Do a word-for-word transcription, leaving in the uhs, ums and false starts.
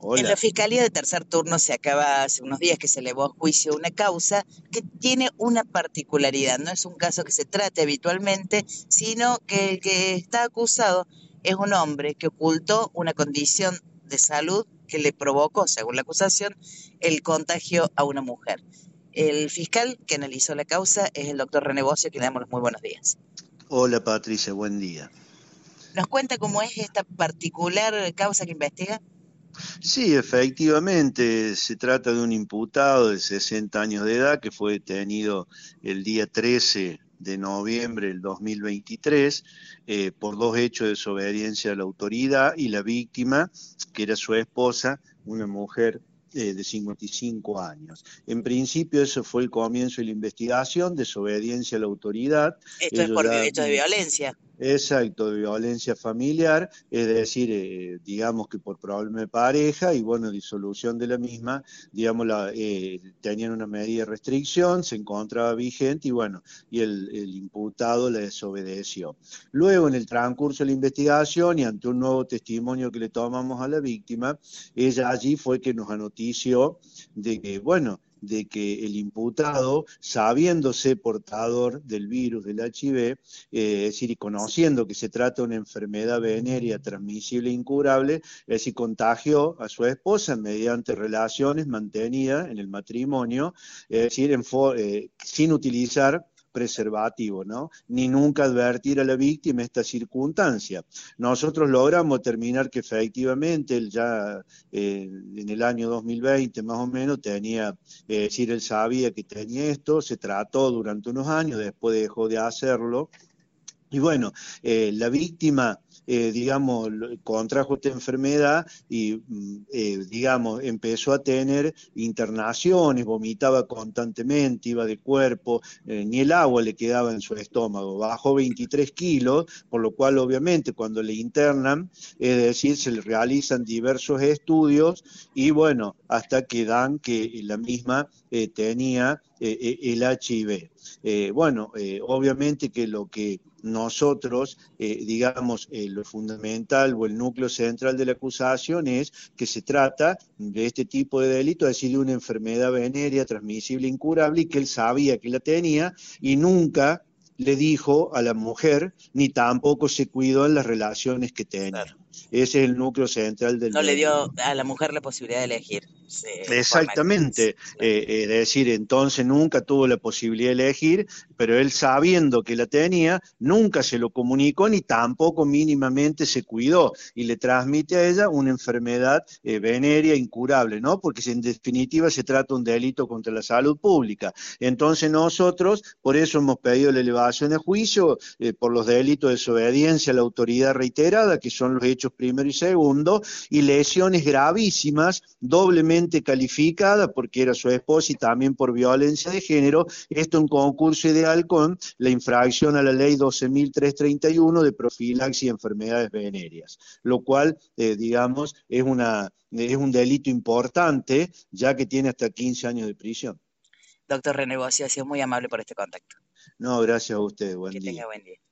En la Hola. Fiscalía de Tercer Turno se acaba hace unos días que se elevó a juicio una causa que tiene una particularidad. No es un caso que se trate habitualmente, sino que el que está acusado es un hombre que ocultó una condición de salud que le provocó, según la acusación, el contagio a una mujer. El fiscal que analizó la causa es el doctor René Bocio, a quien le damos los muy buenos días. Hola Patricia, buen día. ¿Nos cuenta cómo es esta particular causa que investiga? Sí, efectivamente, se trata de un imputado de sesenta años de edad que fue detenido el día trece de noviembre del dos mil veintitrés eh, por dos hechos de desobediencia a la autoridad y la víctima, que era su esposa, una mujer eh, de cincuenta y cinco años. En principio eso fue el comienzo de la investigación, desobediencia a la autoridad. Esto es Ellos por ya hechos de violencia. Exacto, de violencia familiar, es decir, eh, digamos que por problema de pareja y bueno, disolución de la misma, digamos, la, eh, tenían una medida de restricción, se encontraba vigente y bueno, y el, el imputado la desobedeció. Luego, en el transcurso de la investigación y ante un nuevo testimonio que le tomamos a la víctima, ella allí fue que nos anotició de que, bueno, de que el imputado, sabiéndose portador del virus del H I V, eh, es decir, y conociendo que se trata de una enfermedad venérea transmisible e incurable, es decir, contagió a su esposa mediante relaciones mantenidas en el matrimonio, es decir, en eh, sin utilizar preservativo, ¿no? Ni nunca advertir a la víctima esta circunstancia. Nosotros logramos determinar que efectivamente él ya eh, en el año dos mil veinte más o menos tenía, es decir, él sabía que tenía esto, se trató durante unos años, después dejó de hacerlo. Y bueno, eh, la víctima, eh, digamos, contrajo esta enfermedad y, eh, digamos, empezó a tener internaciones, vomitaba constantemente, iba de cuerpo, eh, ni el agua le quedaba en su estómago, bajó veintitrés kilos, por lo cual obviamente cuando le internan, es decir, se le realizan diversos estudios y bueno, hasta que dan que la misma eh, tenía eh, el H I V. Eh, bueno, eh, obviamente que lo que nosotros, eh, digamos, eh, lo fundamental o el núcleo central de la acusación es que se trata de este tipo de delito, es decir, de una enfermedad venérea transmisible incurable y que él sabía que la tenía y nunca le dijo a la mujer, ni tampoco se cuidó en las relaciones que tenía. Claro. Ese es el núcleo central del No le dio delito. a la mujer la posibilidad de elegir eh, la forma de cuidarse. Exactamente, Claro. eh, es decir, entonces nunca tuvo la posibilidad de elegir, pero él sabiendo que la tenía, nunca se lo comunicó ni tampoco mínimamente se cuidó y le transmite a ella una enfermedad eh, venérea incurable, ¿no? Porque en definitiva se trata de un delito contra la salud pública. Entonces nosotros, por eso hemos pedido la elevación de juicio eh, por los delitos de desobediencia a la autoridad reiterada, que son los hechos primero y segundo, y lesiones gravísimas, doblemente calificada porque era su esposa y también por violencia de género, esto en concurso ideal con la infracción a la ley doce mil trescientos treinta y uno de profilaxis y enfermedades venéreas, lo cual, eh, digamos, es, una, es un delito importante, ya que tiene hasta quince años de prisión. Doctor René Bocio, ha sido muy amable por este contacto. No, gracias a usted, buen Que tenga día. buen día.